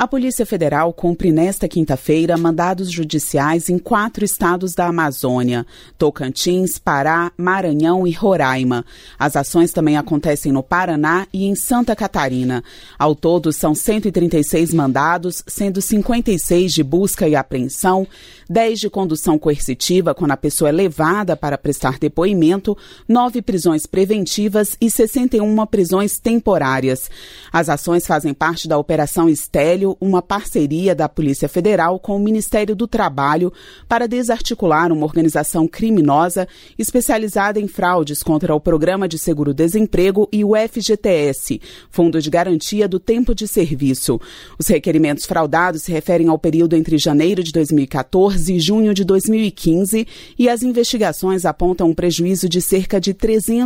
A Polícia Federal cumpre nesta quinta-feira mandados judiciais em 4 estados da Amazônia: Tocantins, Pará, Maranhão e Roraima. As ações também acontecem no Paraná e em Santa Catarina. Ao todo, são 136 mandados, sendo 56 de busca e apreensão, 10 de condução coercitiva quando a pessoa é levada para prestar depoimento, 9 prisões preventivas e 61 prisões temporárias. As ações fazem parte da Operação Estélio, uma parceria da Polícia Federal com o Ministério do Trabalho para desarticular uma organização criminosa especializada em fraudes contra o Programa de Seguro-Desemprego e o FGTS, Fundo de Garantia do Tempo de Serviço. Os requerimentos fraudados se referem ao período entre janeiro de 2014 e junho de 2015 e as investigações apontam um prejuízo de cerca de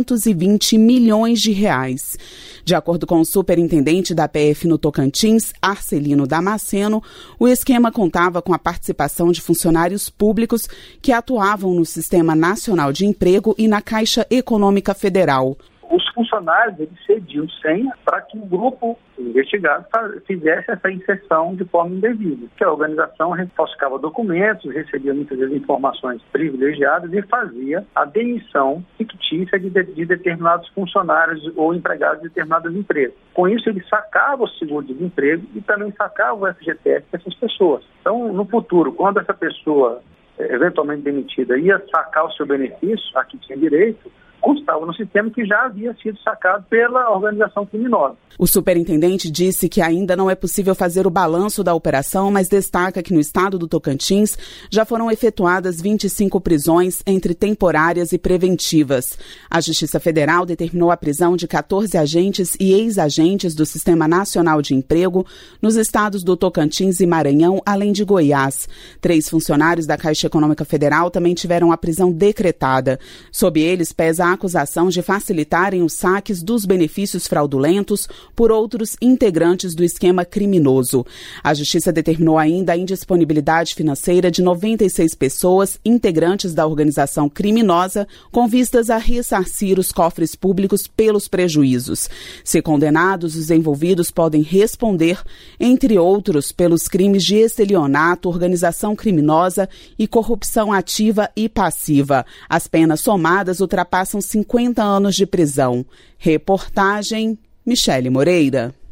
320 milhões de reais. De acordo com o superintendente da PF no Tocantins, Arcelino Damasceno, o esquema contava com a participação de funcionários públicos que atuavam no Sistema Nacional de Emprego e na Caixa Econômica Federal. Os funcionários eles cediam senha para que o grupo investigado fizesse essa inserção de forma indevida. Que a organização falsificava documentos, recebia muitas vezes informações privilegiadas e fazia a demissão fictícia de determinados funcionários ou empregados de determinadas empresas. Com isso, ele sacava o seguro-desemprego e também sacava o FGTS dessas pessoas. Então, no futuro, quando essa pessoa, eventualmente demitida, ia sacar o seu benefício, a que tinha direito, constava no sistema que já havia sido sacado pela organização criminosa. O superintendente disse que ainda não é possível fazer o balanço da operação, mas destaca que no estado do Tocantins já foram efetuadas 25 prisões entre temporárias e preventivas. A Justiça Federal determinou a prisão de 14 agentes e ex-agentes do Sistema Nacional de Emprego nos estados do Tocantins e Maranhão, além de Goiás. 3 funcionários da Caixa Econômica Federal também tiveram a prisão decretada. Sob eles pesa a acusação de facilitarem os saques dos benefícios fraudulentos por outros integrantes do esquema criminoso. A Justiça determinou ainda a indisponibilidade financeira de 96 pessoas integrantes da organização criminosa com vistas a ressarcir os cofres públicos pelos prejuízos. Se condenados, os envolvidos podem responder, entre outros, pelos crimes de estelionato, organização criminosa e corrupção ativa e passiva. As penas somadas ultrapassam 50 anos de prisão. Reportagem Michele Moreira.